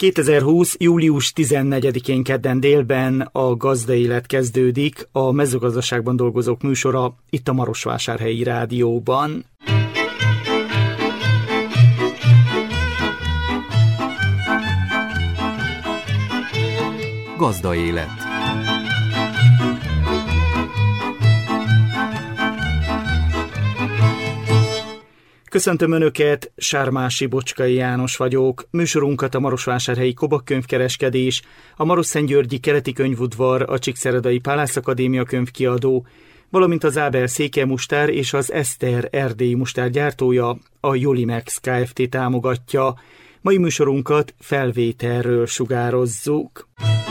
2020. július 14-én kedden délben a Gazdaélet kezdődik, a mezőgazdaságban dolgozók műsora itt a Marosvásárhelyi Rádióban. Gazdaélet. Köszöntöm Önöket, Sármási Bocskai János vagyok. Műsorunkat a Marosvásárhelyi Kobak könyvkereskedés, a Marosszentgyörgyi Keleti Könyvudvar, a Csíkszeredai Pálász Akadémia könyvkiadó, valamint az Ábel székelymustár és az Eszter erdélyi mustár gyártója, a Jolimex Kft. Támogatja. Mai műsorunkat felvételről sugározzuk.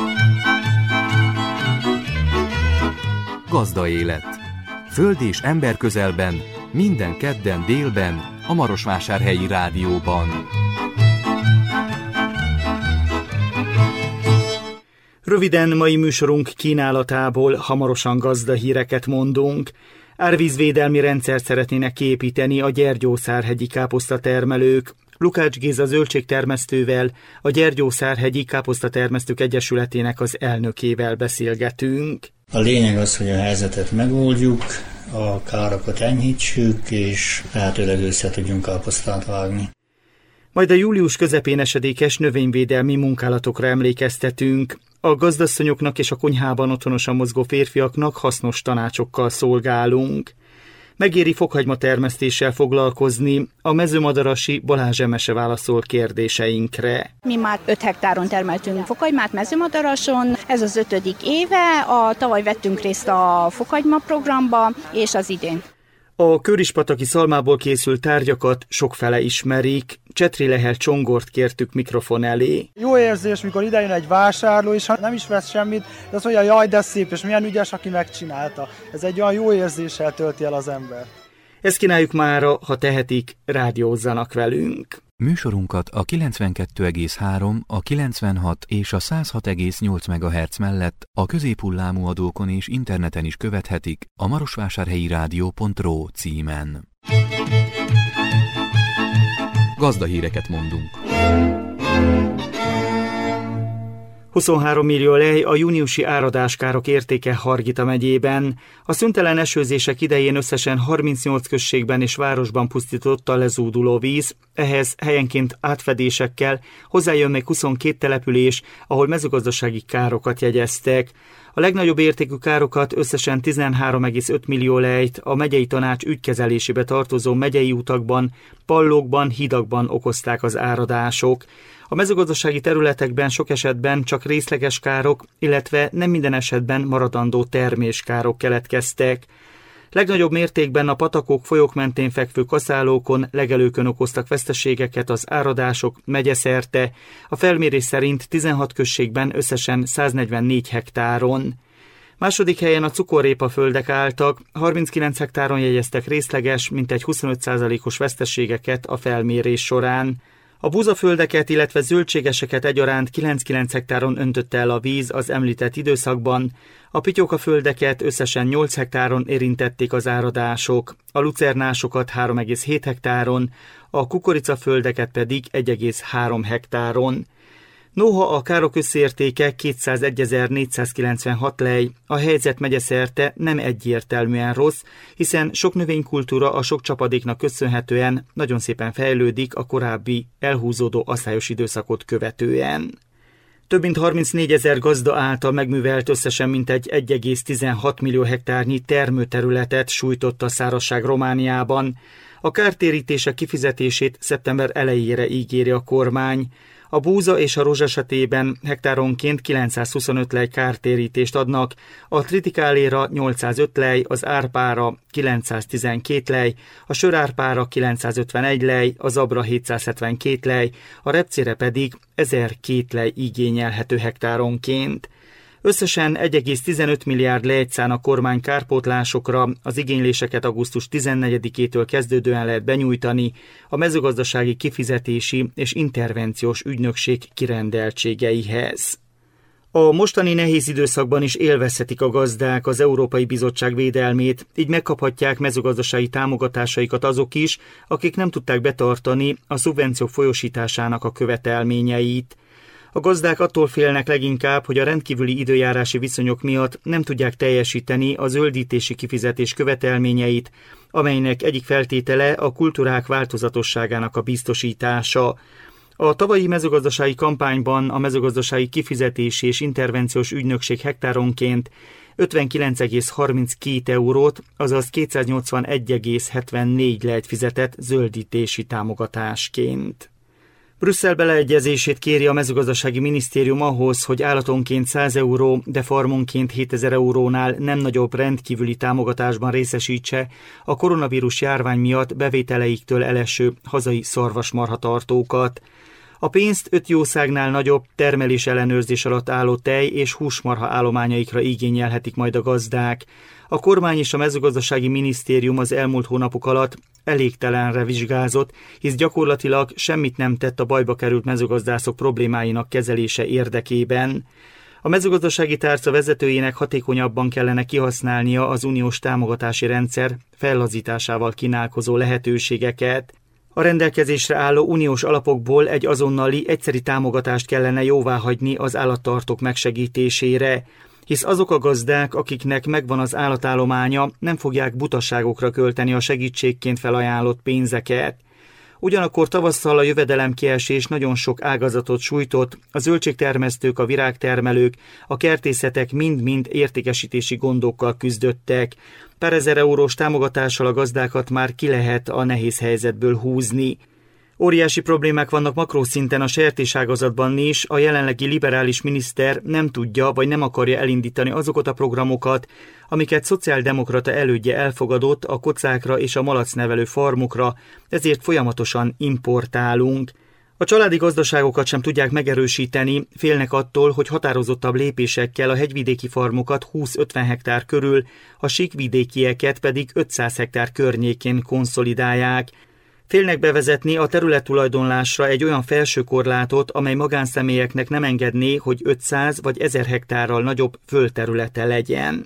Gazdaélet. Föld és ember közelben, minden kedden délben, a Marosvásárhelyi Rádióban. Röviden mai műsorunk kínálatából hamarosan gazdahíreket mondunk. Árvízvédelmi rendszert szeretnének kiépíteni a Gyergyószárhegyi káposztatermelők. Lukács Géza zöldségtermesztővel, a Gyergyószárhegyi Káposztatermesztők Egyesületének az elnökével beszélgetünk. A lényeg az, hogy a helyzetet megoldjuk, a károkat enyhítsük, és lehetőleg össze tudjunk káposztát vágni. Majd a július közepén esedékes növényvédelmi munkálatokra emlékeztetünk. A gazdasszonyoknak és a konyhában otthonosan mozgó férfiaknak hasznos tanácsokkal szolgálunk. Megéri fokhagyma termesztéssel foglalkozni, a mezőmadarasi Balázs Emese válaszol kérdéseinkre. Mi már 5 hektáron termeltünk fokhagymát mezőmadarason, ez az 5. éve, tavaly vettünk részt a fokhagyma programba, és az idén. A körispataki szalmából készült tárgyakat sokfele ismerik. Csetri Lehel Csongort kértük mikrofon elé. Jó érzés, mikor idejön egy vásárló, és ha nem is vesz semmit, de azt mondja, jaj, de szép, és milyen ügyes, aki megcsinálta. Ez egy olyan jó érzéssel tölti el az ember. Ezt kínáljuk mára, ha tehetik, rádiózzanak velünk. Műsorunkat a 92,3, a 96 és a 106,8 MHz mellett a középhullámú adókon és interneten is követhetik a marosvásárhelyirádió.ro címen. Gazdahíreket mondunk. 23 millió lej a júniusi áradáskárok értéke Hargita megyében. A szüntelen esőzések idején összesen 38 községben és városban pusztított a lezúduló víz, ehhez helyenként átfedésekkel hozzájön még 22 település, ahol mezőgazdasági károkat jegyeztek. A legnagyobb értékű károkat összesen 13,5 millió lejt a megyei tanács ügykezelésébe tartozó megyei utakban, pallókban, hídakban okozták az áradások. A mezőgazdasági területekben sok esetben csak részleges károk, illetve nem minden esetben maradandó terméskárok keletkeztek. Legnagyobb mértékben a patakok, folyók mentén fekvő kaszálókon, legelőkön okoztak veszteségeket az áradások megyeszerte, a felmérés szerint 16 községben összesen 144 hektáron. Második helyen a cukorrépa földek álltak, 39 hektáron jegyeztek részleges, mintegy 25%-os veszteségeket a felmérés során. A búzaföldeket, illetve zöldségeseket egyaránt 9 hektáron öntötte el a víz az említett időszakban, a pityókaföldeket összesen 8 hektáron érintették az áradások, a lucernásokat 3,7 hektáron, a kukoricaföldeket pedig 1,3 hektáron. Noha a károk összértéke 201.496 lej, a helyzet megyeszerte nem egyértelműen rossz, hiszen sok növénykultúra a sok csapadéknak köszönhetően nagyon szépen fejlődik a korábbi elhúzódó aszályos időszakot követően. Több mint 34 000 gazda által megművelt összesen mintegy 1,16 millió hektárnyi termőterületet sújtott a szárazság Romániában. A kártérítések kifizetését szeptember elejére ígéri a kormány. A búza és a rózs esetében hektáronként 925 lej kártérítést adnak, a tritikáléra 805 lej, az árpára 912 lej, a sörárpára 951 lej, a zabra 772 lej, a repcére pedig 1002 lej igényelhető hektáronként. Összesen 1,15 milliárd lejt szán a kormány kárpótlásokra, az igényléseket augusztus 14-től kezdődően lehet benyújtani a mezőgazdasági kifizetési és intervenciós ügynökség kirendeltségeihez. A mostani nehéz időszakban is élvezhetik a gazdák az Európai Bizottság védelmét, így megkaphatják mezőgazdasági támogatásaikat azok is, akik nem tudták betartani a szubvenciók folyósításának a követelményeit. A gazdák attól félnek leginkább, hogy a rendkívüli időjárási viszonyok miatt nem tudják teljesíteni a zöldítési kifizetés követelményeit, amelynek egyik feltétele a kultúrák változatosságának a biztosítása. A tavalyi mezőgazdasági kampányban a mezőgazdasági kifizetési és intervenciós ügynökség hektáronként 59,32 eurót, azaz 281,74 lejt fizetett zöldítési támogatásként. Brüsszel beleegyezését kéri a mezőgazdasági minisztérium ahhoz, hogy állatonként 100 euró, de farmonként 7000 eurónál nem nagyobb rendkívüli támogatásban részesítse a koronavírus járvány miatt bevételeiktől eleső hazai szarvasmarhatartókat. A pénzt 5 jószágnál nagyobb termelés ellenőrzés alatt álló tej- és húsmarha állományaikra igényelhetik majd a gazdák. A kormány és a mezőgazdasági minisztérium az elmúlt hónapok alatt elégtelenre vizsgázott, hisz gyakorlatilag semmit nem tett a bajba került mezőgazdászok problémáinak kezelése érdekében. A mezőgazdasági tárca vezetőjének hatékonyabban kellene kihasználnia az uniós támogatási rendszer fellazításával kínálkozó lehetőségeket. A rendelkezésre álló uniós alapokból egy azonnali, egyszeri támogatást kellene jóváhagyni az állattartók megsegítésére, hisz azok a gazdák, akiknek megvan az állatállománya, nem fogják butaságokra költeni a segítségként felajánlott pénzeket. Ugyanakkor tavasszal a jövedelemkiesés nagyon sok ágazatot sújtott, a zöldségtermesztők, a virágtermelők, a kertészetek mind-mind értékesítési gondokkal küzdöttek. Pár ezer eurós támogatással a gazdákat már ki lehet a nehéz helyzetből húzni. Óriási problémák vannak makroszinten a sertéságazatban is, a jelenlegi liberális miniszter nem tudja vagy nem akarja elindítani azokat a programokat, amiket szociáldemokrata elődje elfogadott a kocákra és a malacnevelő farmokra, ezért folyamatosan importálunk. A családi gazdaságokat sem tudják megerősíteni, félnek attól, hogy határozottabb lépésekkel a hegyvidéki farmokat 20-50 hektár körül, a síkvidékieket pedig 500 hektár környékén konszolidálják. Félnek bevezetni a területtulajdonlásra egy olyan felső korlátot, amely magánszemélyeknek nem engedné, hogy 500 vagy 1000 hektárral nagyobb földterülete legyen.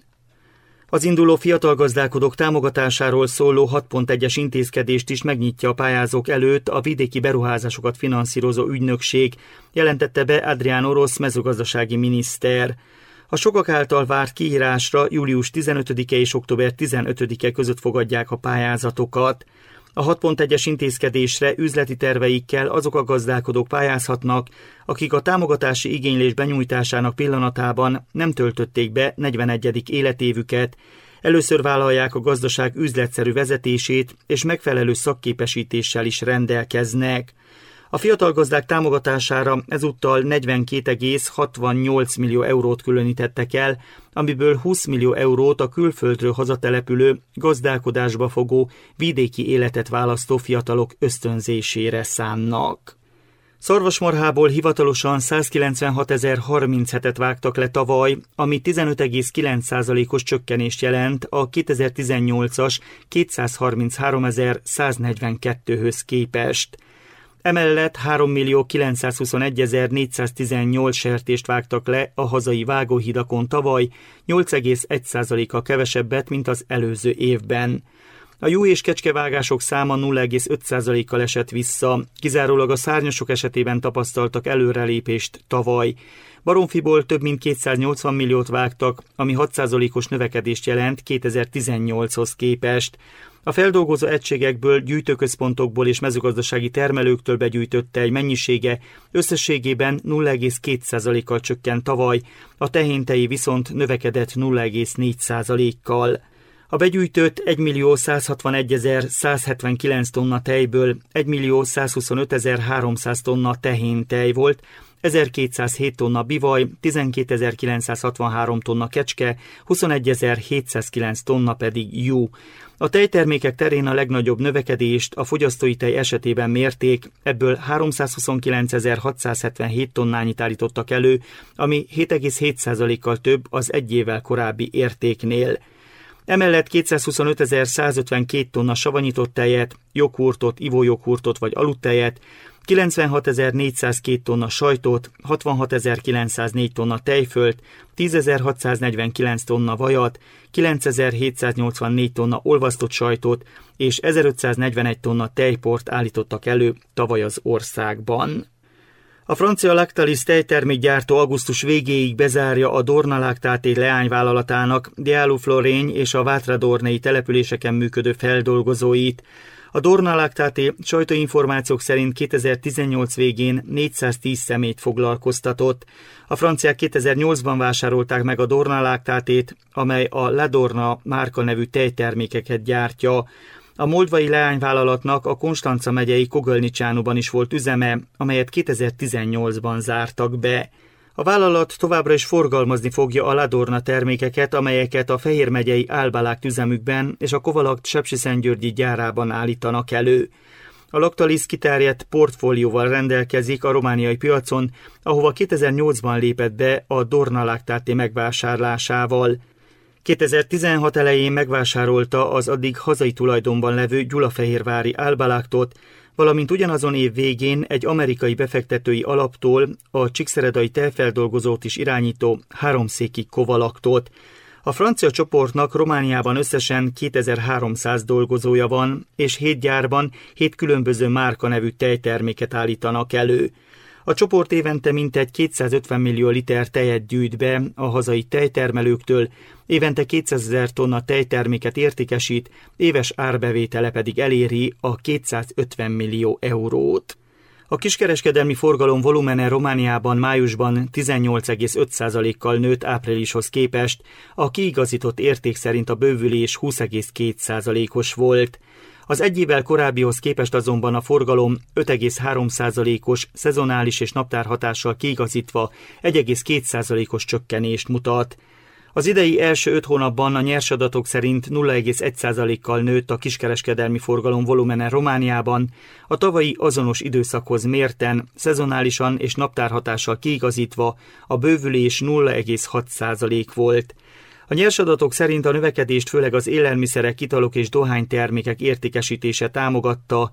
Az induló fiatal gazdálkodók támogatásáról szóló 6.1-es intézkedést is megnyitja a pályázók előtt a vidéki beruházásokat finanszírozó ügynökség, jelentette be Adrián Orosz mezőgazdasági miniszter. A sokak által várt kiírásra július 15-e és október 15-e között fogadják a pályázatokat. A 6.1-es intézkedésre üzleti terveikkel azok a gazdálkodók pályázhatnak, akik a támogatási igénylés benyújtásának pillanatában nem töltötték be 41. életévüket, először vállalják a gazdaság üzletszerű vezetését és megfelelő szakképesítéssel is rendelkeznek. A fiatal gazdák támogatására ezúttal 42,68 millió eurót különítettek el, amiből 20 millió eurót a külföldről hazatelepülő, gazdálkodásba fogó, vidéki életet választó fiatalok ösztönzésére szánnak. Szarvasmarhából hivatalosan 196.037-et vágtak le tavaly, ami 15,9%-os csökkenést jelent a 2018-as 233.142-höz képest. Emellett 3.921.418 sertést vágtak le a hazai vágóhidakon tavaly, 8,1%-kal kevesebbet, mint az előző évben. A juh- és kecskevágások száma 0,5%-kal esett vissza, kizárólag a szárnyasok esetében tapasztaltak előrelépést tavaly. Baromfiból több mint 280 milliót vágtak, ami 6%-os növekedést jelent 2018-hoz képest. A feldolgozó egységekből, gyűjtőközpontokból és mezőgazdasági termelőktől begyűjtött tej mennyisége összességében 0,2%-kal csökkent tavaly, a tehénteji viszont növekedett 0,4%-kal. A begyűjtött 1.161.179 tonna tejből 1.125.300 tonna tehéntej volt, 1207 tonna bivaj, 12.963 tonna kecske, 21.709 tonna pedig juh. A tejtermékek terén a legnagyobb növekedést a fogyasztói tej esetében mérték, ebből 329.677 tonnányit állítottak elő, ami 7,7%-kal több az egy évvel korábbi értéknél. Emellett 225.152 tonna savanyított tejet, joghurtot, ivójoghurtot vagy aludtejet, 96.402 tonna sajtot, 66.904 tonna tejfölt, 10.649 tonna vajat, 9.784 tonna olvasztott sajtot és 1.541 tonna tejport állítottak elő tavaly az országban. A francia Lactalis tejtermékgyártó augusztus végéig bezárja a Dorna Lactate leányvállalatának Diallo-Florény és a Vátradornei településeken működő feldolgozóit. A Dorna Lactate sajtóinformációk szerint 2018 végén 410 személyt foglalkoztatott. A franciák 2008-ban vásárolták meg a Dorna Lactate-t, amely a La Dorna márka nevű tejtermékeket gyártja. A moldvai leányvállalatnak a Konstanca megyei Kogölnicsánuban is volt üzeme, amelyet 2018-ban zártak be. A vállalat továbbra is forgalmazni fogja a La Dorna termékeket, amelyeket a Fehér megyei Álbalágt üzemükben és a Kovalakt sepsiszentgyörgyi gyárában állítanak elő. A Lactalis kiterjedt portfólióval rendelkezik a romániai piacon, ahova 2008-ban lépett be a Dorna Lactate megvásárlásával. 2016 elején megvásárolta az addig hazai tulajdonban levő gyulafehérvári Álbalágtot, valamint ugyanazon év végén egy amerikai befektetői alaptól a csíkszeredai tejfeldolgozót is irányító háromszéki Kovalaktot. A francia csoportnak Romániában összesen 2300 dolgozója van, és 7 gyárban 7 különböző márka nevű tejterméket állítanak elő. A csoport évente mintegy 250 millió liter tejet gyűjt be a hazai tejtermelőktől, évente 200 000 tonna tejterméket értékesít, éves árbevétele pedig eléri a 250 millió eurót. A kiskereskedelmi forgalom volumene Romániában májusban 18,5%-kal nőtt áprilishoz képest, a kiigazított érték szerint a bővülés 20,2%-os volt. Az egy évvel korábbihoz képest azonban a forgalom 5,3%-os szezonális és naptárhatással kiigazítva 1,2%-os csökkenést mutat. Az idei első 5 hónapban a nyersadatok szerint 0,1%-kal nőtt a kiskereskedelmi forgalom volumene Romániában, a tavalyi azonos időszakhoz mérten, szezonálisan és naptárhatással kiigazítva a bővülés 0,6% volt. A nyersadatok szerint a növekedést főleg az élelmiszerek, italok és dohánytermékek értékesítése támogatta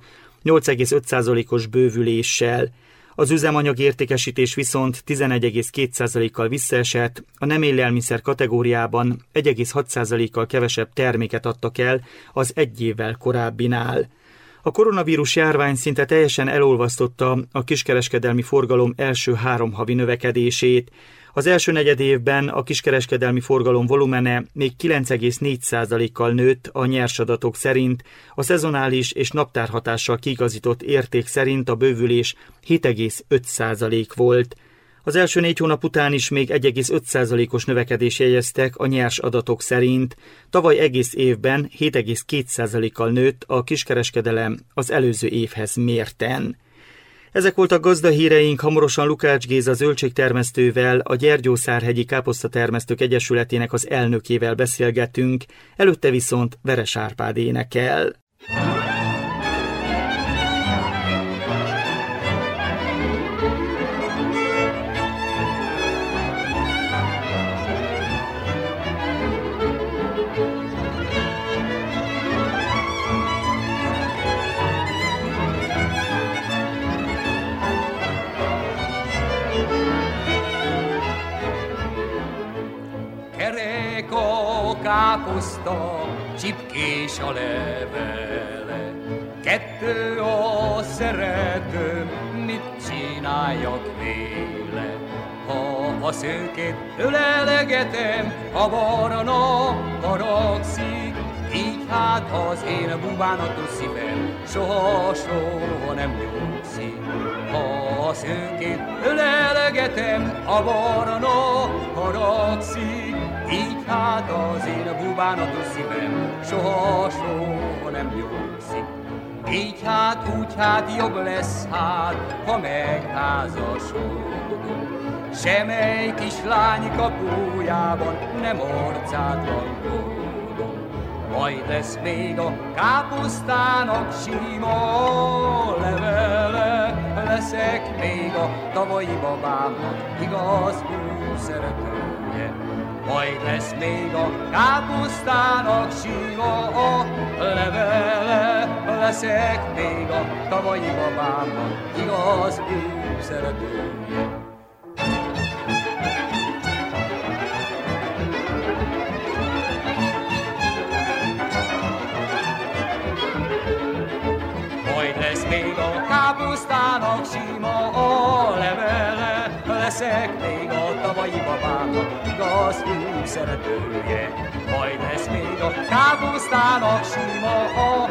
8,5%-os bővüléssel. Az üzemanyag értékesítés viszont 11,2%-kal visszaesett, a nem élelmiszer kategóriában 1,6%-kal kevesebb terméket adtak el az egy évvel korábbinál. A koronavírus járvány szinte teljesen elolvasztotta a kiskereskedelmi forgalom első 3 havi növekedését. Az első negyedévben a kiskereskedelmi forgalom volumene még 9,4%-kal nőtt a nyersadatok szerint, a szezonális és naptárhatással kiigazított érték szerint a bővülés 7,5% volt. Az első 4 hónap után is még 1,5%-os növekedés jegyeztek a nyers adatok szerint. Tavaly egész évben 7,2%-kal nőtt a kiskereskedelem az előző évhez mérten. Ezek voltak gazdahíreink, hamarosan Lukács Géza zöldségtermesztővel, a Gyergyószárhegyi Káposztatermesztők Egyesületének az elnökével beszélgetünk, előtte viszont Veres Árpád énekel. Káposzta, csipkés a levele, 2 a szeretőm, mit csináljak véle? Ha a szőkét ölelegetem, a barna haragszik, így hát az én bubánatos szívem soha nem nyugszik. Ha a szőkét ölelegetem, a barna haragszik, így hát az én bubánatos szívem soha nem nyugszik. Így hát, úgy hát jobb lesz hát, ha megházasodunk. Semmely kislány kapujában nem orcátlankodunk. Majd lesz még a káposztának sima levele, leszek még a tavalyi babámnak igaz szeretője. Majd lesz még a káposztának sima a levele, leszek még a tavalyi babámnak igaz szeretője. Majd lesz még a káposztának sima a levele, leszek még a tavalyi babámnak igaz új szeretője. Majd lesz még a káposztának sima a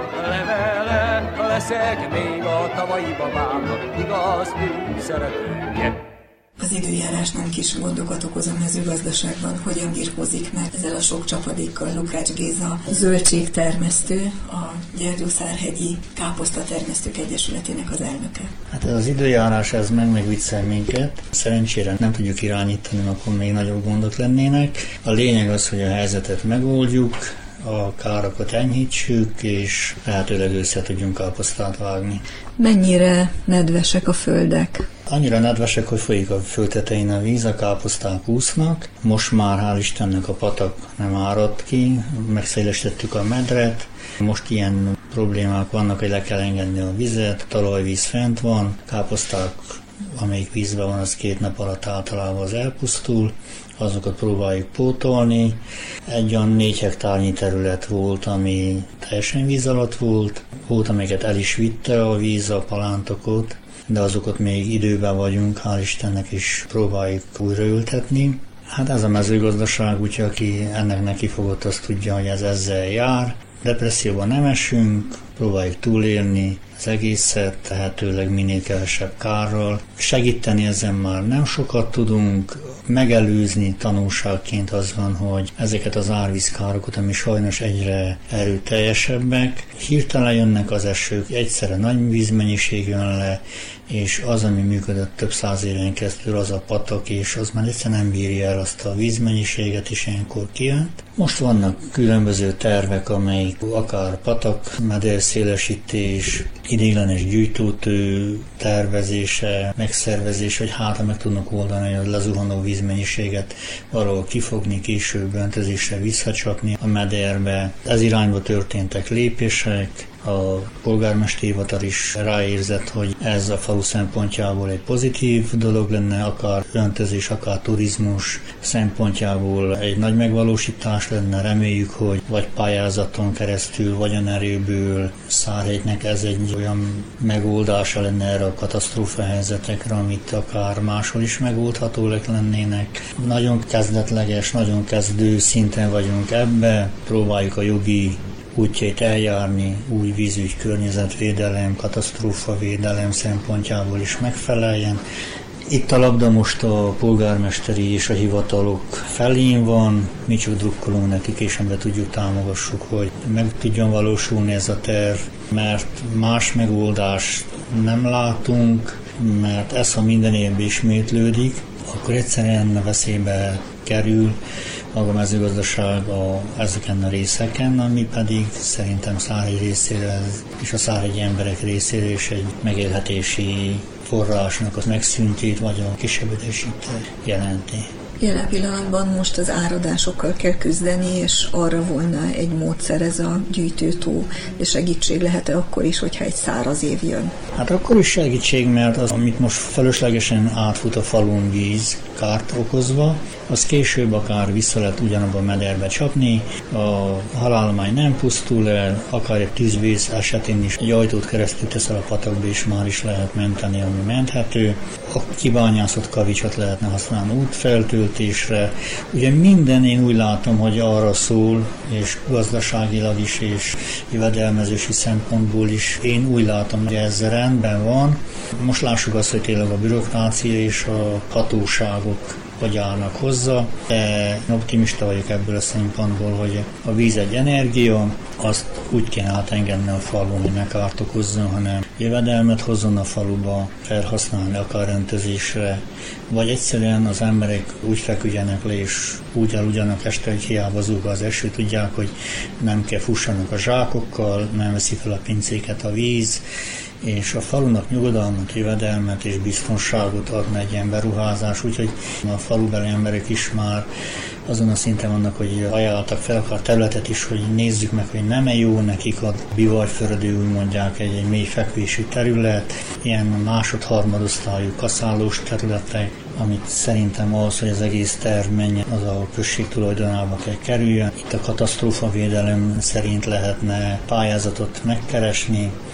levele, leszek még a tavalyi babámnak igaz új szeretője. Az időjárásnál kis gondokat okoz a mezőgazdaságban, hogyan birkózik meg ezzel a sok csapadékkal. Lukács Géza, zöldségtermesztő, a Gyergyószárhegyi Káposztatermesztők Egyesületének az elnöke. Hát az időjárás ez megviccel minket. Szerencsére nem tudjuk irányítani, akkor még nagyobb gondok lennének. A lényeg az, hogy a helyzetet megoldjuk, a károkat enyhítsük, és lehetőleg össze tudjunk káposztát vágni. Mennyire nedvesek a földek? Annyira nedvesek, hogy folyik a földtetején a víz, a káposzták úsznak. Most már hál' Istennek a patak nem áradt ki, megszélesítettük a medret. Most ilyen problémák vannak, hogy le kell engedni a vizet, talajvíz fent van, káposzták, amelyik vízben van, az 2 nap alatt általában az elpusztul, azokat próbáljuk pótolni. Egy olyan 4 hektárnyi terület volt, ami teljesen víz alatt volt, amiket el is vitte a víz, a palántokot, de azokat még időben vagyunk, hál' Istennek is próbáljuk újraültetni. Hát ez a mezőgazdaság, úgyhogy aki ennek nekifogott, azt tudja, hogy ez ezzel jár. Depresszióban nem esünk, próbáljuk túlélni az egészet, tehetőleg minél kevesebb kárral. Segíteni ezen már nem sokat tudunk, megelőzni tanulságként az van, hogy ezeket az árvízkárokat, ami sajnos egyre erőteljesebbek, hirtelen jönnek az esők, egyszerre nagy vízmennyiség jön le, és az, ami működött több 100 éven keresztül, az a patak, és az már egyszerűen nem bírja el azt a vízmennyiséget, és ilyenkor kijönt. Most vannak különböző tervek, amelyik akár patak, mederszélesítés, ideiglenes gyűjtótő tervezése, megszervezése, hogy hátra meg tudnak oldani a lezuhanó vízmennyiséget, valahol kifogni, később öntözésre visszacsapni a mederbe. Ez irányba történtek lépések. A polgármesteri hivatal is ráérzett, hogy ez a falu szempontjából egy pozitív dolog lenne, akár öntözés, akár turizmus szempontjából egy nagy megvalósítás lenne. Reméljük, hogy vagy pályázaton keresztül, vagyonerőből Szárhegynek ez egy olyan megoldása lenne erre a katasztrófa helyzetekre, amit akár máshol is megoldható lennének. Nagyon kezdetleges, nagyon kezdő szinten vagyunk ebbe, próbáljuk a jogi útjait eljárni, új vízügy, környezetvédelem, katasztrófavédelem szempontjából is megfeleljen. Itt a labda most a polgármesteri és a hivatalok felén van, mi csak drukkolunk nekik, és ebben tudjuk támogassuk, hogy meg tudjon valósulni ez a terv, mert más megoldást nem látunk, mert ez, ha minden évben ismétlődik, akkor egyszerűen veszélybe kerül maga a mezőgazdaság ezeken a részeken, ami pedig szerintem Szárhegy részéről és a szárhegyi emberek részéről is egy megélhetési forrásnak a megszűntét vagy a kisebbedését jelenti. Jelen pillanatban most az áradásokkal kell küzdeni, és arra volna egy módszer ez a gyűjtőtó, de segítség lehet-e akkor is, hogyha egy száraz év jön? Hát akkor is segítség, mert az, amit most feleslegesen átfut a falun víz, kárt okozva, az később akár vissza lehet ugyanabba a mederbe csapni, a halállomány nem pusztul el, akár egy tűzvész esetén is egy ajtót keresztül teszel a patakba, és már is lehet menteni, ami menthető. A kibányászott kavicsot lehetne használni útfeltöltésre. Ugye minden én úgy látom, hogy arra szól, és gazdaságilag is, és jövedelmezési szempontból is én úgy látom, hogy ez rendben van. Most lássuk azt, hogy tényleg a bürokrácia és a hatóságok hogy állnak hozzá, de optimista vagyok ebből a szempontból, hogy a víz egy energia, azt úgy kéne átengedni a falun, hogy ne kárt okozzon, hanem jövedelmet hozzon a faluba, felhasználni akár öntözésre, vagy egyszerűen az emberek úgy feküdjenek le, és úgy aludjanak este, hogy hiába zúg az eső, tudják, hogy nem kell fussanak a zsákokkal, nem veszi fel a pincéket a víz, és a falunak nyugodalmat, jövedelmet és biztonságot adna egy ilyen beruházás, úgyhogy a falubeli emberek is már azon a szinten vannak, hogy ajánlottak fel akár területet is, hogy nézzük meg, hogy nem-e jó nekik a bivajföldő, úgy mondják, egy mély fekvésű terület, ilyen másod-harmadosztályú kaszálós területek, amit szerintem az, hogy az egész terv menjen, az a község tulajdonába kell kerüljön. Itt a katasztrófavédelem szerint lehetne pályázatot megkeresni,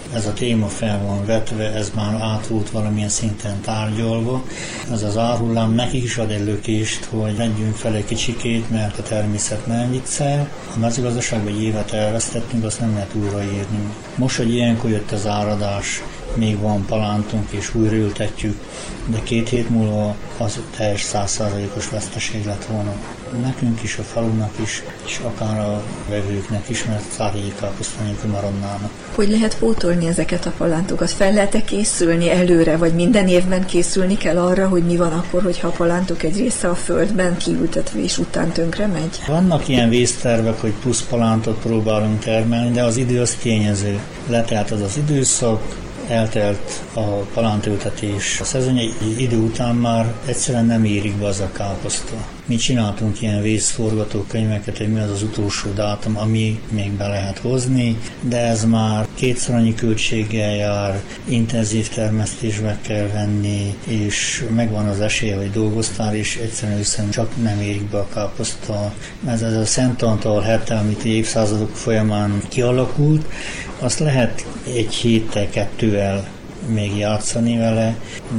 ez a téma fel van vetve, ez már át volt valamilyen szinten tárgyalva. Ez az árhullám nekik is ad egy lökést, hogy legyünk fel egy kicsikét, mert a természet nem viccel. A mezőgazdaságban egy évet elvesztettünk, azt nem lehet újraírni. Most, hogy ilyenkor jött az áradás, még van palántunk és újraültetjük, de 2 hét múlva az teljes 100%-os veszteség lett volna. Nekünk is, a falunak is, és akár a vevőknek is, mert szárjégi káposzta nélkül maradnának. Hogy lehet pótolni ezeket a palántokat? Fel lehet-e készülni előre, vagy minden évben készülni kell arra, hogy mi van akkor, hogyha a palántok egy része a földben kiültetve és után tönkre megy? Vannak ilyen vésztervek, hogy plusz palántot próbálunk termelni, de az idő az tényező. Letelt az időszak, eltelt a palántültetés. A szezonyi idő után már egyszerűen nem érik be az a káposzta. Mi csináltunk ilyen vészforgatókönyveket, hogy mi az az utolsó dátum, ami még be lehet hozni, de ez már 2-szer annyi költséggel jár, intenzív termesztésbe kell venni, és megvan az esélye, hogy dolgoztál, és egyszerűen csak nem érik be a káposzta. Ez a Szent Antal hete, amit évszázadok folyamán kialakult, azt lehet 1 héttel, 2-vel még játszani vele,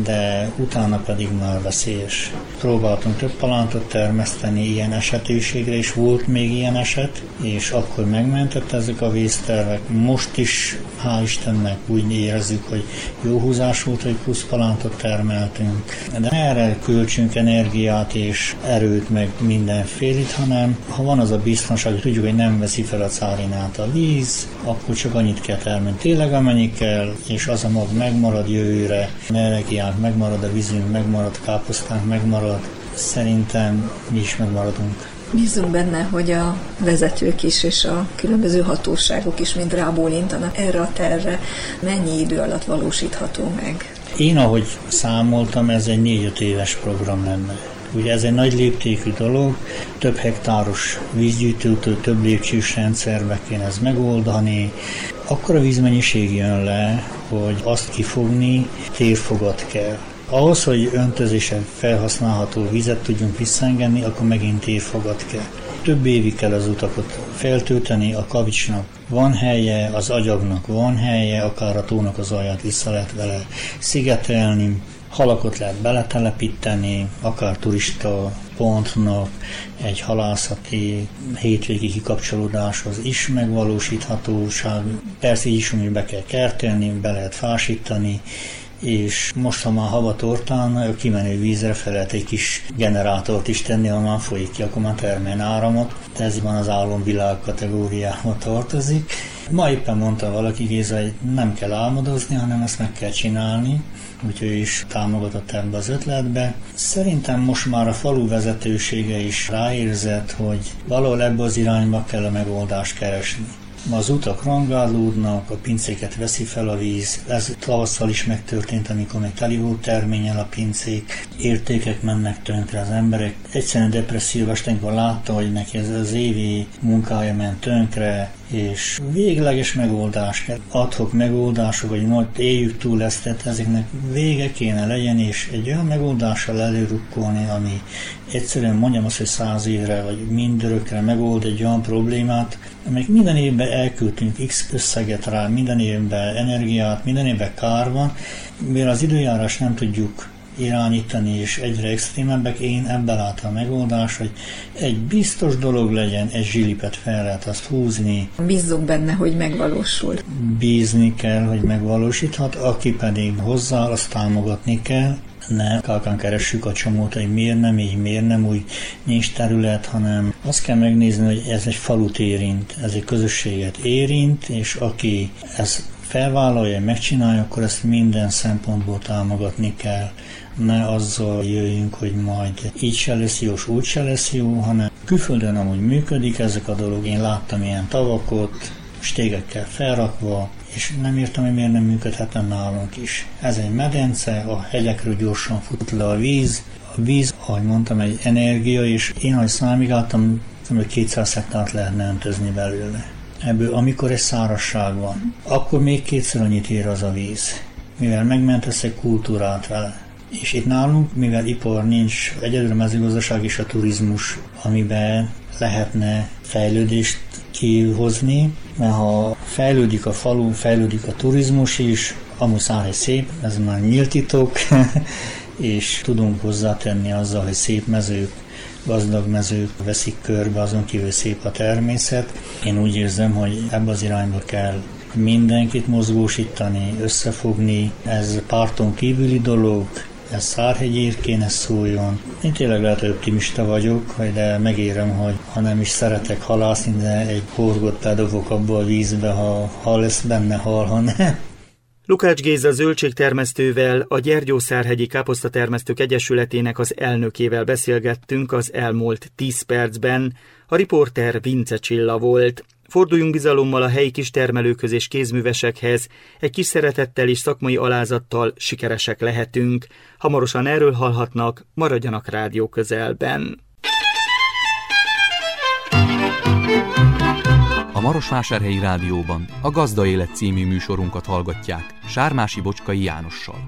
de utána pedig már veszélyes. Próbáltunk több palántot termeszteni, ilyen esetőségre is volt még ilyen eset, és akkor megmentett ezek a vésztervek. Most is, hál' Istennek úgy érezzük, hogy jó húzás volt, hogy plusz palántot termeltünk. De erre költsünk energiát és erőt, meg mindenfélit, hanem ha van az a biztonság, hogy tudjuk, hogy nem veszi fel a cárinát a víz, akkor csak annyit kell termelni tényleg, amennyi kell, és az a mag megmarad jövőre, energiánk megmarad, a vízünk megmarad, káposztánk megmarad, szerintem mi is megmaradunk. Bízunk benne, hogy a vezetők is és a különböző hatóságok is mind rábólintanak erre a tervre. Mennyi idő alatt valósítható meg? Én, ahogy számoltam, ez egy 4-5 éves program lenne. Ugye ez egy nagy léptékű dolog, több hektáros vízgyűjtőtől több lépcsős rendszerbe kéne ez megoldani. Akkor a vízmennyiség jön le, hogy azt kifogni, térfogat kell. Ahhoz, hogy öntözésen felhasználható vizet tudjunk visszaengedni, akkor megint térfogat kell. Több évig kell az utakat feltölteni, a kavicsnak van helye, az agyagnak van helye, akár a tónak az alját vissza lehet vele szigetelni, halakot lehet beletelepíteni, akár turista pontnak egy halászati hétvégi kikapcsolódáshoz is megvalósíthatóság. Persze így is, hogy be kell kertelni, be lehet fásítani, és most, ha már havatortán a kimenő vízre fel lehet egy kis generátort is tenni, ha már folyik ki, akkor már termel áramot, de ez van az álomvilág kategóriába tartozik. Ma éppen mondta valaki, Géza, hogy nem kell álmodozni, hanem ezt meg kell csinálni, úgyhogy ő is támogatott ebbe az ötletbe. Szerintem most már a falu vezetősége is ráérzett, hogy valahol ebbe az irányba kell a megoldást keresni. Az utak rongálódnak, a pincéket veszi fel a víz. Ez tavasszal is megtörtént, amikor még teli volt terménnyel a pincék. Értékek mennek tönkre, az emberek egyszerűen depresszióba estenkor látta, hogy neki ez az évi munkája ment tönkre, és végleges megoldás kell. Ad-hoc megoldások, hogy majd éljük túl ezt, tehát ezeknek vége kéne legyen, és egy olyan megoldással előrukkolni, ami egyszerűen mondjam azt, hogy 100 évre, vagy mindörökre megold egy olyan problémát, amelyik minden évben elküldtünk X összeget rá, minden évben energiát, minden évben kár van, mivel az időjárás nem tudjuk irányítani, és egyre extrémebbek, én ebben látom a megoldás, hogy egy biztos dolog legyen, egy zsilipet fel lehet azt húzni. Bízzunk benne, hogy megvalósul. Bízni kell, hogy megvalósíthat, aki pedig hozzá, azt támogatni kell. Ne kákán keressük a csomót, hogy miért nem így, miért nem úgy, nincs terület, hanem azt kell megnézni, hogy ez egy falut érint, ez egy közösséget érint, és aki ezt felvállalja, megcsinálja, akkor ezt minden szempontból támogatni kell. Ne azzal jöjjünk, hogy majd így se lesz jó, úgy se lesz jó, hanem külföldön amúgy működik ezek a dolog. Én láttam ilyen tavakot, stégekkel felrakva, és nem értem, hogy miért nem működhetne nálunk is. Ez egy medence, a hegyekről gyorsan fut le a víz. A víz, ahogy mondtam, egy energia, és én, ahogy számigáltam, hogy 200 hektárt lehetne öntözni belőle. Ebből, amikor egy szárazság van, akkor még 2-szer annyit ér az a víz, mivel megmentesz egy kultúrát vele. És itt nálunk, mivel ipar nincs, egyedül a mezőgazdaság és a turizmus, amiben lehetne fejlődést kihozni, mert ha fejlődik a falu, fejlődik a turizmus is, amúgy Szárhegy szép, ez már nyílt titok, és tudunk hozzátenni azzal, hogy szép mezők, gazdag mezők veszik körbe, azon kívül szép a természet. Én úgy érzem, hogy ebbe az irányba kell mindenkit mozgósítani, összefogni. Ez párton kívüli dolog, ez Szárhegyért kéne szóljon. Én tényleg lehet, hogy optimista vagyok, de megérem, hogy ha nem is szeretek halászni, de egy horgot bedobok abba a vízbe, ha lesz benne hal, ha nem. Lukács Géza zöldségtermesztővel, a Gyergyószárhegyi Káposztatermesztők Egyesületének az elnökével beszélgettünk az elmúlt 10 percben. A riporter Vince Csilla volt. Forduljunk bizalommal a helyi kistermelőkhöz és kézművesekhez, egy kis szeretettel és szakmai alázattal sikeresek lehetünk. Hamarosan erről hallhatnak, maradjanak rádió közelben. A Marosvásárhelyi Rádióban a Gazda Élet című műsorunkat hallgatják Sármási Bocskai Jánossal.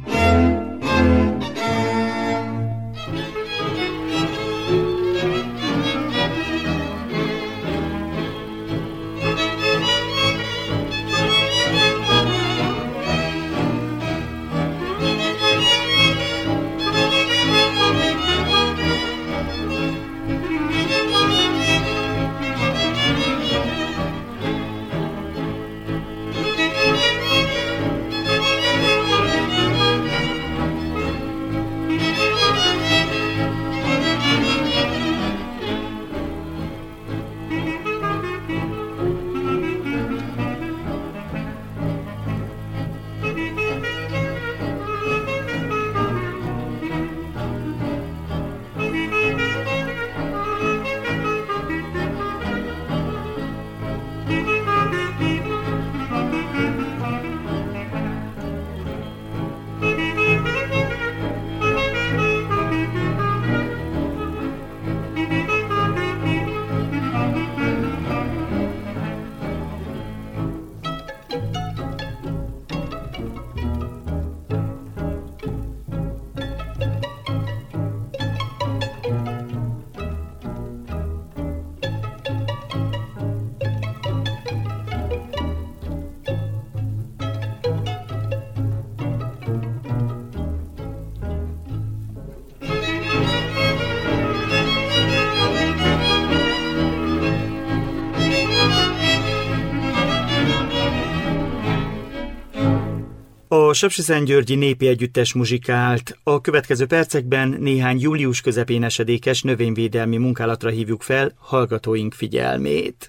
A Sepsiszentgyörgyi Népi Együttes muzsikált. A következő percekben néhány július közepén esedékes növényvédelmi munkálatra hívjuk fel hallgatóink figyelmét.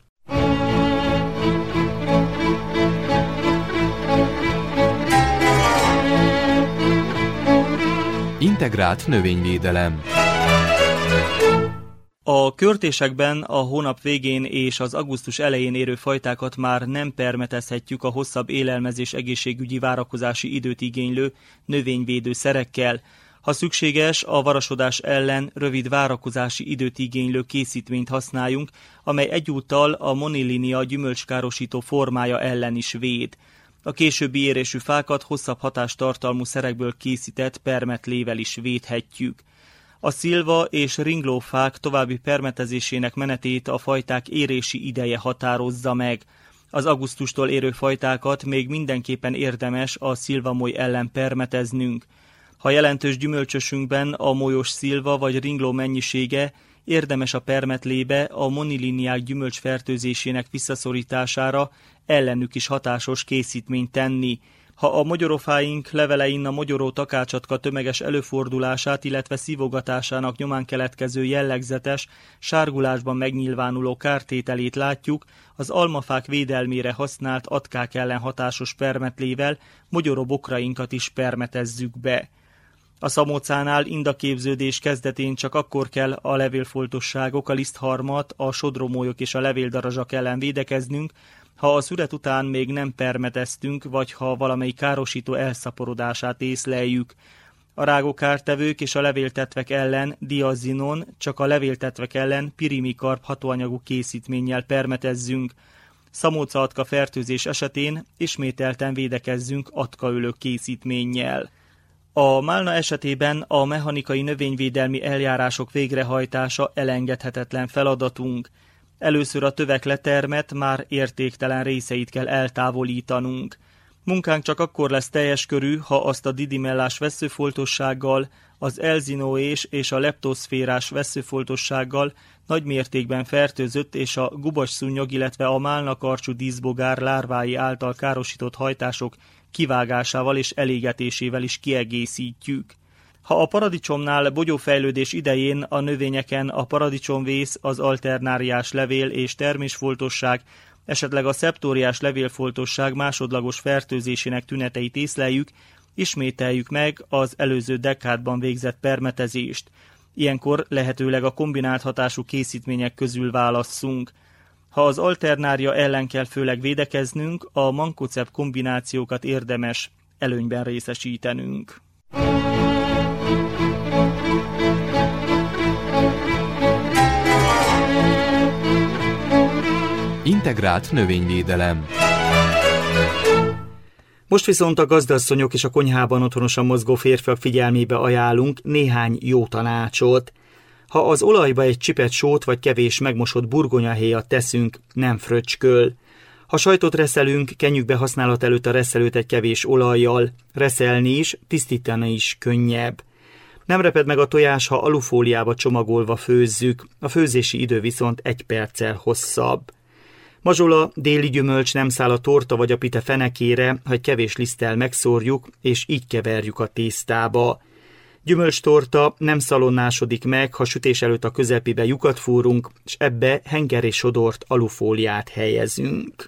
Integrált növényvédelem. A körtésekben a hónap végén és az augusztus elején érő fajtákat már nem permetezhetjük a hosszabb élelmezés egészségügyi várakozási időt igénylő növényvédő szerekkel. Ha szükséges, a varasodás ellen rövid várakozási időt igénylő készítményt használjunk, amely egyúttal a monilinia gyümölcskárosító formája ellen is véd. A későbbi érésű fákat hosszabb hatástartalmú szerekből készített permetlével is védhetjük. A szilva és ringlófák további permetezésének menetét a fajták érési ideje határozza meg. Az augusztustól érő fajtákat még mindenképpen érdemes a szilvamoly ellen permeteznünk. Ha jelentős gyümölcsösünkben a molyos szilva vagy ringló mennyisége, érdemes a permetlébe a moniliniák gyümölcsfertőzésének visszaszorítására ellenük is hatásos készítményt tenni. Ha a mogyorofáink levelein a mogyoró takácsatka tömeges előfordulását, illetve szívogatásának nyomán keletkező jellegzetes, sárgulásban megnyilvánuló kártételét látjuk, az almafák védelmére használt atkák ellen hatásos permetlével mogyorobokrainkat is permetezzük be. A szamócánál indaképződés kezdetén csak akkor kell a levélfoltosságok, a lisztharmat, a sodromólyok és a levéldarazsak ellen védekeznünk, ha a szület után még nem permeteztünk, vagy ha valamelyik károsító elszaporodását észleljük. A rágókártevők és a levéltetvek ellen diazinon, csak a levéltetvek ellen pirimikarp hatóanyagú készítménnyel permetezzünk. Szamócaatka fertőzés esetén ismételten védekezzünk atkaölő készítménnyel. A málna esetében a mechanikai növényvédelmi eljárások végrehajtása elengedhetetlen feladatunk. Először a tövek letermett, már értéktelen részeit kell eltávolítanunk. Munkánk csak akkor lesz teljes körű, ha azt a didimellás vesszőfoltossággal, az elzinoés és a leptoszférás vesszőfoltossággal nagy mértékben fertőzött és a gubasszúnyog, illetve a málnakarcsú díszbogár lárvái által károsított hajtások kivágásával és elégetésével is kiegészítjük. Ha a paradicsomnál bogyófejlődés idején a növényeken a paradicsomvész, az alternáriás levél és termésfoltosság, esetleg a szeptóriás levélfoltosság másodlagos fertőzésének tüneteit észleljük, ismételjük meg az előző dekádban végzett permetezést. Ilyenkor lehetőleg a kombinált hatású készítmények közül válasszunk. Ha az alternária ellen kell főleg védekeznünk, a mankocep kombinációkat érdemes előnyben részesítenünk. Integrált növényvédelem. Most viszont a gazdasszonyok és a konyhában otthonosan mozgó férfiak figyelmébe ajánlunk néhány jó tanácsot. Ha az olajba egy csipet sót vagy kevés megmosott burgonyahéjat teszünk, nem fröcsköl. Ha sajtot reszelünk, kenjük be használat előtt a reszelőt egy kevés olajjal. Reszelni is, tisztítani is könnyebb. Nem reped meg a tojás, ha alufóliába csomagolva főzzük, a főzési idő viszont 1 perccel hosszabb. Mazsola, déli gyümölcs nem száll a torta vagy a pite fenekére, ha egy kevés liszttel megszórjuk, és így keverjük a tésztába. Gyümölcstorta nem szalonnásodik meg, ha sütés előtt a közepébe lyukat fúrunk, és ebbe henger és sodort alufóliát helyezünk.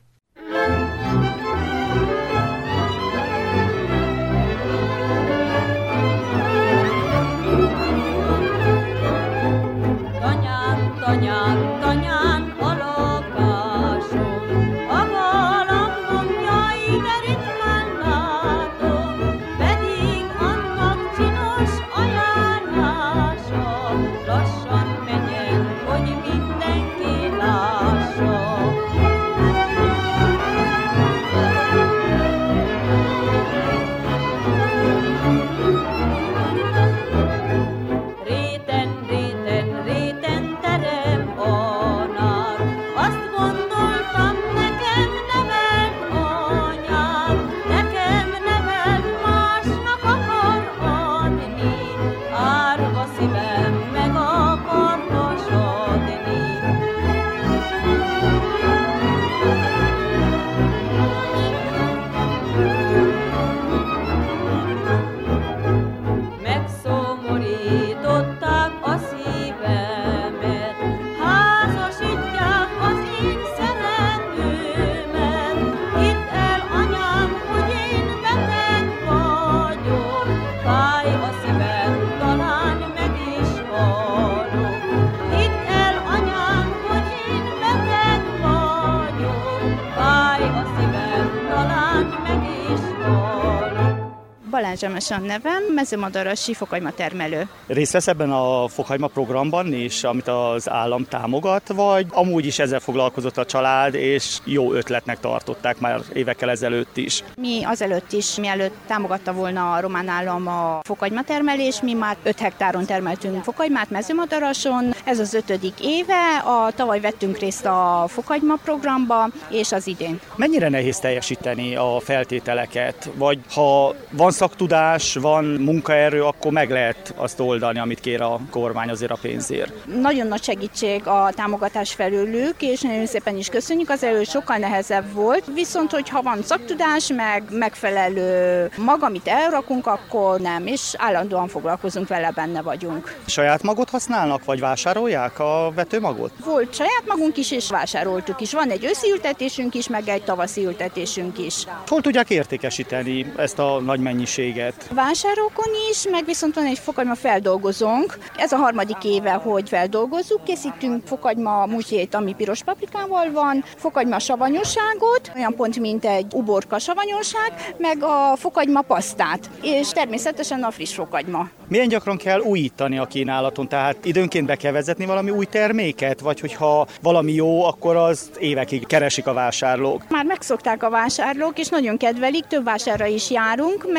Balázs a nevem, mezőmadarasi fokhagyma termelő. Részt vesz ebben a fokhagyma programban is, amit az állam támogat, vagy amúgy is ezzel foglalkozott a család, és jó ötletnek tartották már évekkel ezelőtt is? Mi azelőtt is, mielőtt támogatta volna a román állam a fokhagyma termelés, mi már 5 hektáron termeltünk fokhagymát mezőmadarason. Ez az 5. éve, tavaly vettünk részt a fokhagyma programba, és az idén. Mennyire nehéz teljesíteni a feltételeket? Vagy ha van szaktudás, van munkaerő, akkor meg lehet azt oldani, amit kér a kormány azért a pénzért? Nagyon nagy segítség a támogatás felőlük, és nagyon szépen is köszönjük. Az előtt sokkal nehezebb volt, viszont hogyha van szaktudás, meg megfelelő mag, amit elrakunk, akkor nem, és állandóan foglalkozunk vele, benne vagyunk. Saját magot használnak, vagy vásárolják a vetőmagot? Volt saját magunk is, és vásároltuk is. Van egy őszi ültetésünk is, meg egy tavaszi ültetésünk is. Hol tudják értékesíteni ezt a nagy mennyiséget? Vásárokon is, meg viszont van egy fokhagyma feldolgozónk. Ez a 3. éve, hogy feldolgozzuk. Készítünk fokhagyma muzsét, ami piros paprikával van, fokhagyma savanyúságot, olyan pont, mint egy uborka savanyúság, meg a fokhagyma pasztát, és természetesen a friss fokhagyma. Milyen gyakran kell újítani a kínálaton? Tehát időnként be kell vezetni valami új terméket, vagy hogyha valami jó, akkor az évekig keresik a vásárlók? Már megszokták a vásárlók, és nagyon kedvelik, több vásárra is járunk, meg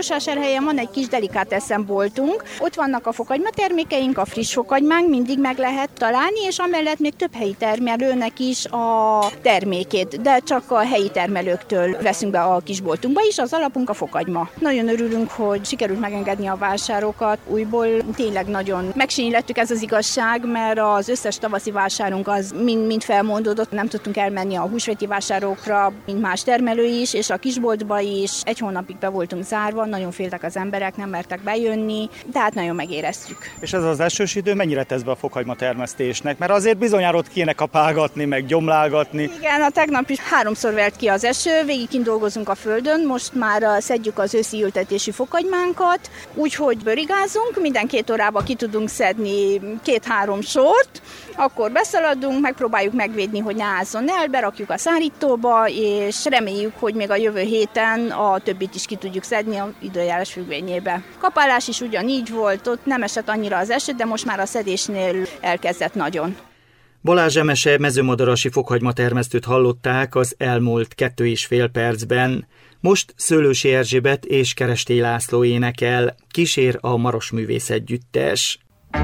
Marosvásárhelyen van egy kis delikáteszen boltunk, ott vannak a fokhagymá termékeink, a friss fokhagymánk mindig meg lehet találni, és amellett még több helyi termelőnek is a termékét, de csak a helyi termelőktől veszünk be a kisboltunkba is, az alapunk a fokhagyma. Nagyon örülünk, hogy sikerült megengedni a vásárokat, újból tényleg nagyon megsínylеттük, ez az igazság, mert az összes tavaszi vásárunk az mind felmondódott, nem tudtunk elmenni a húsvéti vásárokra, mint más termelő is, és a kisboltba is. Egy hónapig be voltunk zárva, nagyon féltek az emberek, nem mertek bejönni, tehát nagyon megéreztük. És ez az esős idő mennyire tesz be a fokhagyma termesztésnek? Mert azért bizonyára ott kéne kapálgatni, meg gyomlálgatni. Igen, a tegnap is 3-szor vert ki az eső, végig kint dolgozunk a földön, most már szedjük az őszi ültetési fokhagymánkat, úgyhogy bőrigázunk, minden 2 órában ki tudunk szedni 2-3 sort, akkor beszaladunk, megpróbáljuk megvédni, hogy ne ázzon el, berakjuk a szárítóba, és reméljük, hogy még a jövő héten a többit is ki tudjuk szedni az időjárás függvényébe. Kapálás is ugyanígy volt, ott nem esett annyira az eső, de most már a szedésnél elkezdett nagyon. Balázs Emese mezőmadarasi fokhagyma termesztőt hallották az elmúlt 2,5 percben. Most Szőlősi Erzsébet és Kerestély László énekel, kísér a Maros Művész Együttes.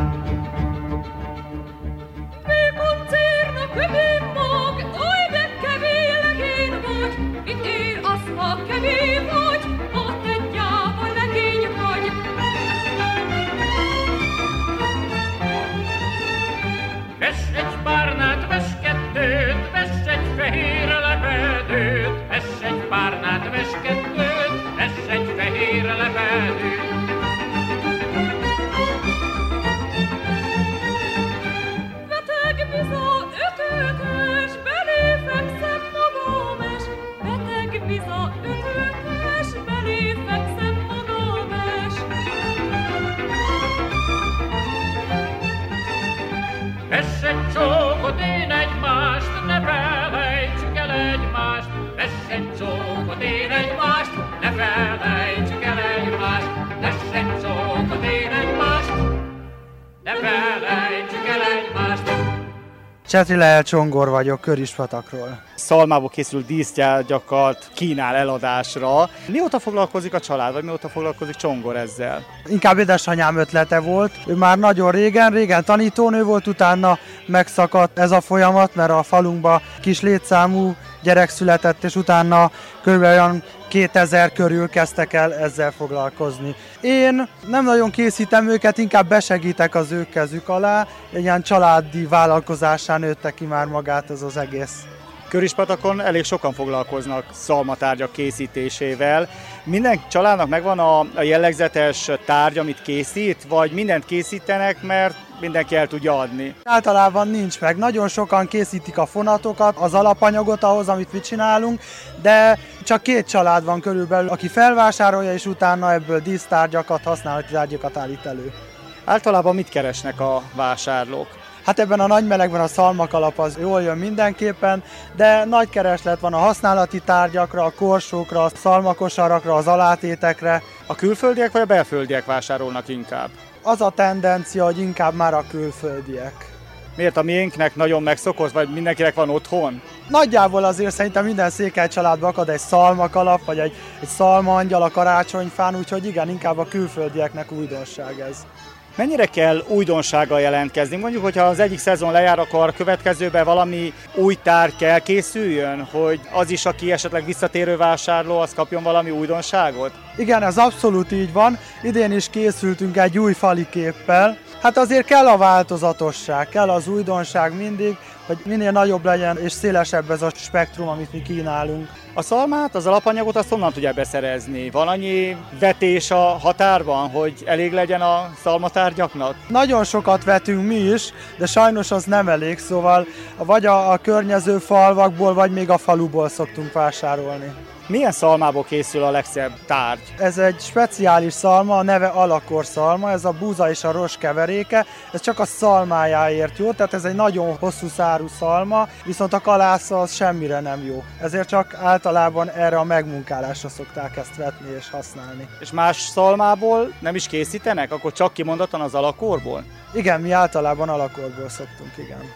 Csetri Lehel Csongor vagyok, Körispatakról. Szalmából készült dísztárgyakat kínál eladásra. Mióta foglalkozik a család, vagy mióta foglalkozik Csongor ezzel? Inkább édesanyám ötlete volt. Ő már nagyon régen tanítónő volt, utána megszakadt ez a folyamat, mert a falunkban kis létszámú gyerek született, és utána kb. Olyan 2000 körül kezdtek el ezzel foglalkozni. Én nem nagyon készítem őket, inkább besegítek az ő kezük alá. Egy ilyen családi vállalkozásán nőtte ki már magát ez az egész. Körispatakon elég sokan foglalkoznak szalmatárgyak készítésével. Minden családnak megvan a jellegzetes tárgy, amit készít, vagy mindent készítenek, mert mindenki el tudja adni? Általában nincs meg. Nagyon sokan készítik a fonatokat, az alapanyagot ahhoz, amit mi csinálunk, de csak 2 család van körülbelül, aki felvásárolja, és utána ebből dísztárgyakat, használati tárgyakat állít elő. Általában mit keresnek a vásárlók? Hát ebben a nagy melegben a szalmakalap az jól jön mindenképpen, de nagy kereslet van a használati tárgyakra, a korsókra, a szalmakosarakra, az alátétekre. A külföldiek vagy a belföldiek vásárolnak inkább? Az a tendencia, hogy inkább már a külföldiek. Miért a miénknek nagyon megszokott, vagy mindenkinek van otthon? Nagyjából azért szerintem minden székely családban akad egy szalmakalap, vagy egy szalmaangyal a karácsonyfán, úgyhogy igen, inkább a külföldieknek újdonság ez. Mennyire kell újdonsággal jelentkezni? Mondjuk, hogyha az egyik szezon lejár, akkor a következőben valami új tárgy kell készüljön, hogy az is, aki esetleg visszatérő vásárló, az kapjon valami újdonságot? Igen, ez abszolút így van. Idén is készültünk egy új fali képpel. Hát azért kell a változatosság, kell az újdonság mindig, hogy minél nagyobb legyen és szélesebb ez a spektrum, amit mi kínálunk. A szalmát, az alapanyagot azt honnan tudják beszerezni? Van annyi vetés a határban, hogy elég legyen a szalmatárgyaknak? Nagyon sokat vetünk mi is, de sajnos az nem elég, szóval vagy a környező falvakból, vagy még a faluból szoktunk vásárolni. Milyen szalmából készül a legszebb tárgy? Ez egy speciális szalma, a neve alakor szalma, ez a búza és a ros keveréke, ez csak a szalmájáért jó, tehát ez egy nagyon hosszú szárú szalma, viszont a kalásza az semmire nem jó. Ezért csak általában erre a megmunkálásra szokták ezt vetni és használni. És más szalmából nem is készítenek? Akkor csak kimondottan az alakorból? Igen, mi általában alakorból szoktunk, igen.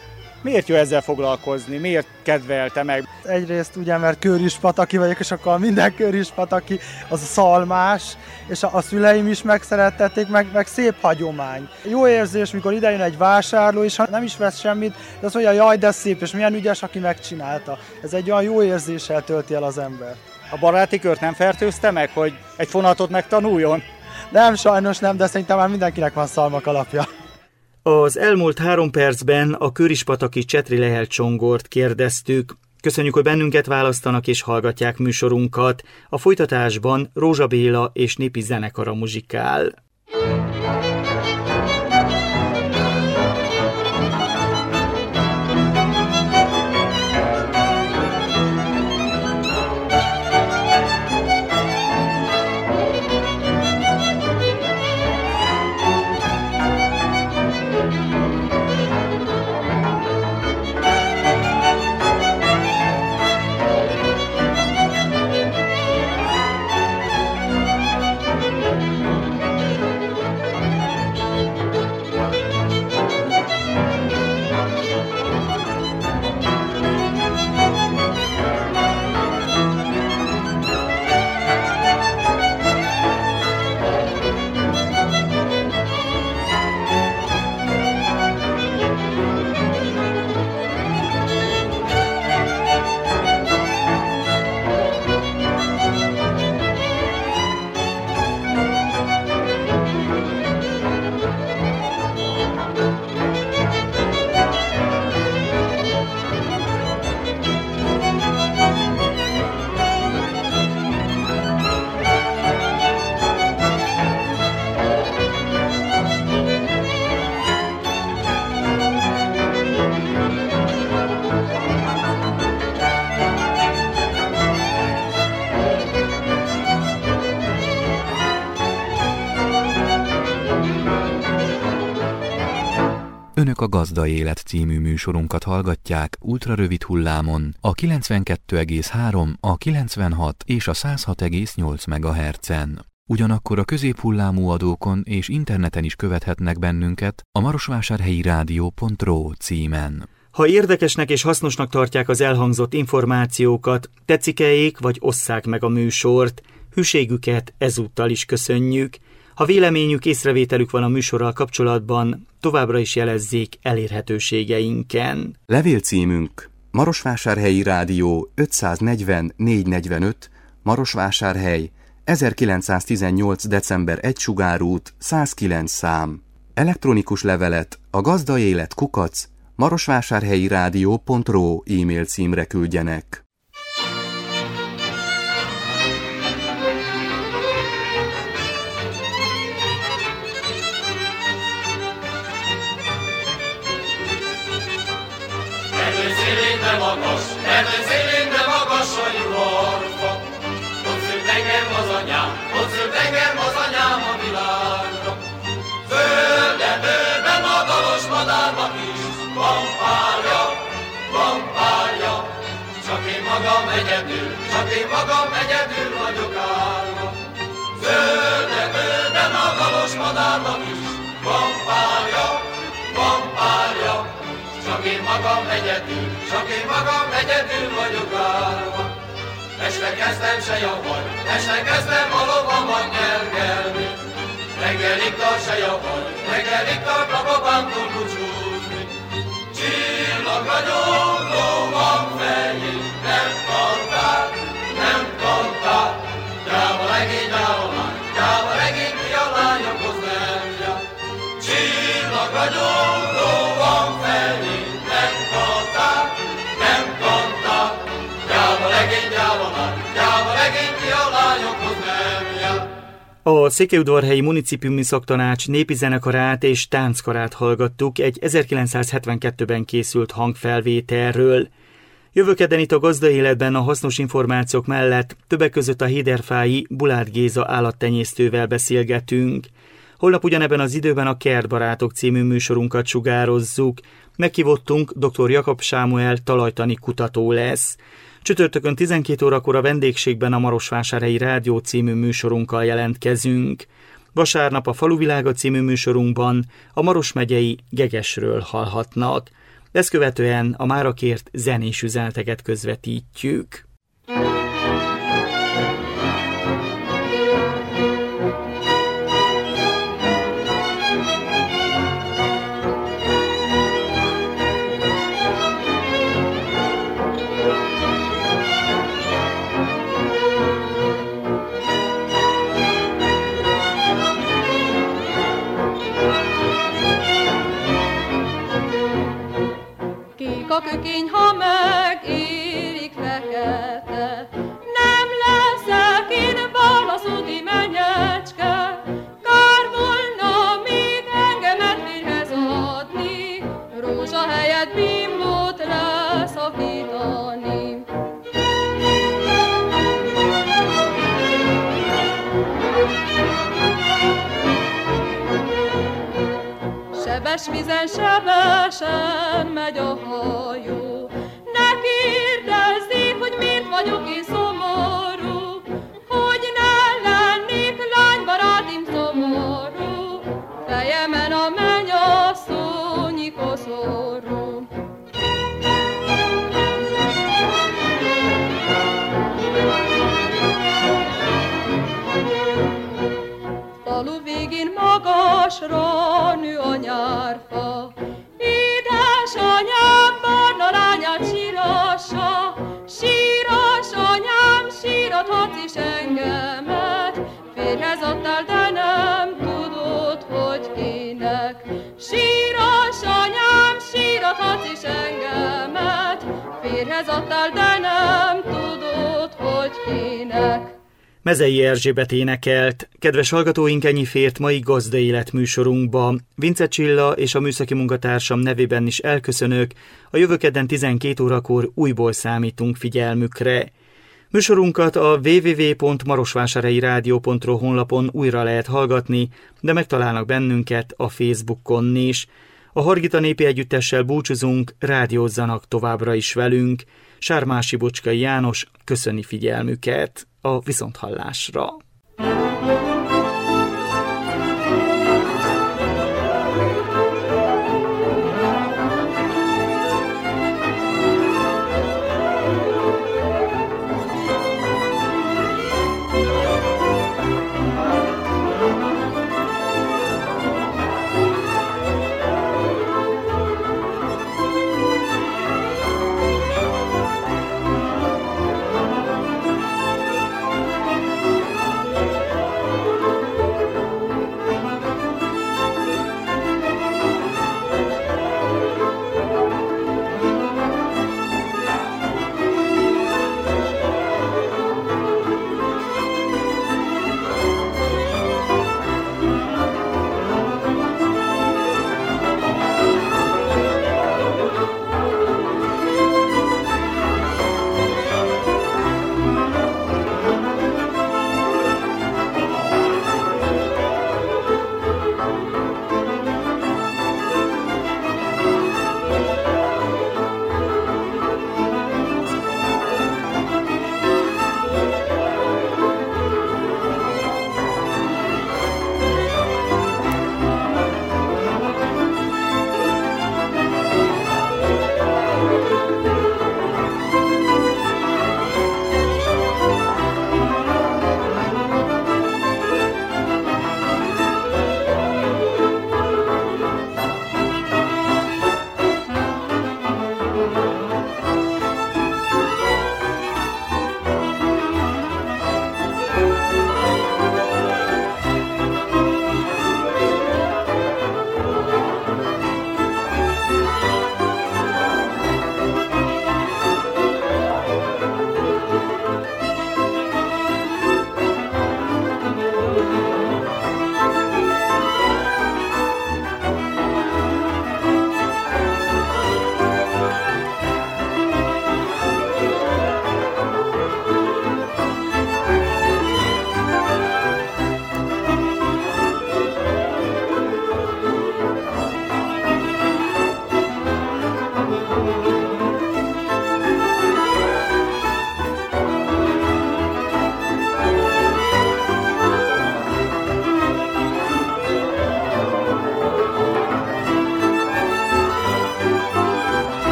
Miért jó ezzel foglalkozni? Miért kedvelte meg? Egyrészt ugye, mert Kőrispataki vagyok, és akkor minden Kőrispataki az a szalmás, és a szüleim is megszerettették, meg szép hagyomány. Jó érzés, mikor idejön egy vásárló, és ha nem is vesz semmit, de azt mondja, jaj, de szép, és milyen ügyes, aki megcsinálta. Ez egy olyan jó érzéssel tölti el az ember. A baráti kört nem fertőzte meg, hogy egy fonatot megtanuljon? Nem, sajnos nem, de szerintem már mindenkinek van szalmakalapja. Az elmúlt 3 percben a Kőrispataki Csetri Lehel Csongort kérdeztük. Köszönjük, hogy bennünket választanak és hallgatják műsorunkat. A folytatásban Rózsa Béla és népi zenekara muzsikál. Önök a Gazda Élet című műsorunkat hallgatják ultrarövid hullámon a 92,3, a 96 és a 106,8 MHz-en. Ugyanakkor a középhullámú adókon és interneten is követhetnek bennünket a marosvásárhelyi rádió.ro címen. Ha érdekesnek és hasznosnak tartják az elhangzott információkat, tetszik-e vagy osszák meg a műsort, hűségüket ezúttal is köszönjük. Ha véleményük, észrevételük van a műsorral kapcsolatban, továbbra is jelezzék elérhetőségeinken. Levélcímünk: Marosvásárhelyi Rádió 540 445, Marosvásárhely, 1918. december 1 Sugárút, 109 szám. Elektronikus levelet a gazdaélet@marosvásárhelyirádió.ro e-mail címre küldjenek. Erdőszélén, de magasra juharva, ott szült engem az anyám a világra. Zölde bőrben a dalos madárnak is van párja, csak én magam egyedül vagyok állva. Zölde bőrben a dalos madárnak is van párja, csak én magam egyedül vagyok állva. Este kezdtem se javar, este kezdtem a lovamat nyergelni. Reggelig tart se javar, reggelig tart a babámtól búcsúzni. Csillagragyog lovam fején, nem kantál. Gyáva legény, ki a lányokhoz nem jár. Csillagragyog lovam fején, nem kantál. Gyáva legény, ki a lányokhoz nem jár. A Székelyudvarhelyi Municipiumi Szaktanács népi zenekarát és tánckarát hallgattuk egy 1972-ben készült hangfelvételről. Jövő kedden itt a Gazda Életben a hasznos információk mellett többek között a héderfályi Bulát Géza állattenyésztővel beszélgetünk. Holnap ugyanebben az időben a Kertbarátok című műsorunkat sugározzuk. Meghívottunk dr. Jakab Sámuel talajtani kutató lesz. Csütörtökön 12 órakor a vendégségben a Marosvásárhelyi Rádió című műsorunkkal jelentkezünk. Vasárnap a Faluvilága című műsorunkban a Maros megyei Gegesről hallhatnak. Ezt követően a mára kért zenés üzeneteket közvetítjük. A kökény, ha megérik fekete, nem leszek én válaszúti mennyecske. Kár volna még engemet férhez adni, rózsa helyett bimbót leszakítani. Sebes vizen, sebesen megy a hajó. Ne kérdezzék, hogy miért vagyok én szomorú, hogy ne lennék lánybarátim szomorú, fejemen a mennyasszonyi koszorú. Falu végén magasra nő a nyárfa, édesanyám barna lányát sírassa, síras anyám, sírathatsz is engemet, férjhez adtál, de nem tudod, hogy kinek. Síras anyám, sírathatsz is engemet, férjhez adtál, de nem tudod, hogy kinek. Mezei Erzsébet énekelt. Kedves hallgatóink, ennyi fért mai Gazda Élet műsorunkba. Vince Csilla és a műszaki munkatársam nevében is elköszönök. A jövő kedden 12 órakor újból számítunk figyelmükre. Műsorunkat a www.marosvásárhelyi-rádió.ro honlapon újra lehet hallgatni, de megtalálnak bennünket a Facebookon is. A Hargita Népi Együttessel búcsúzunk, rádiózzanak továbbra is velünk. Sármási Bocskai János köszöni figyelmüket. A viszonthallásra.